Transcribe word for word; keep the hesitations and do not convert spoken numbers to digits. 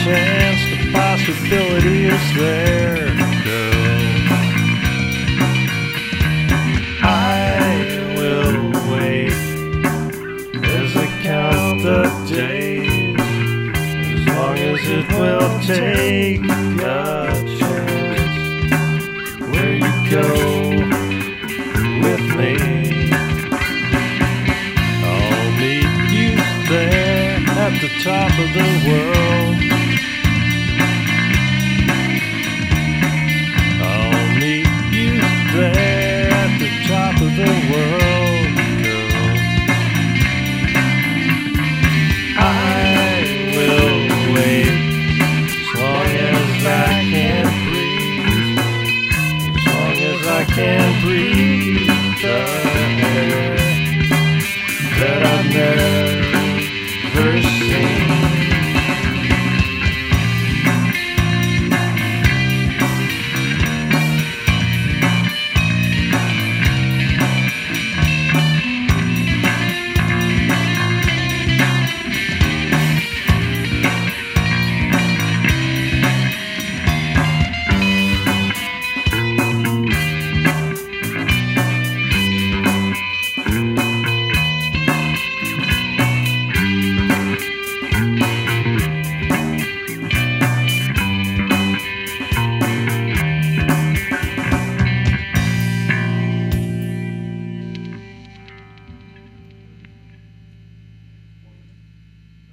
chance, the possibility is there, girl. I will wait as I count the days, as long as it will take a chance. Where you go with me, I'll meet you there at the top of the world. I'll meet you there at the top of the world.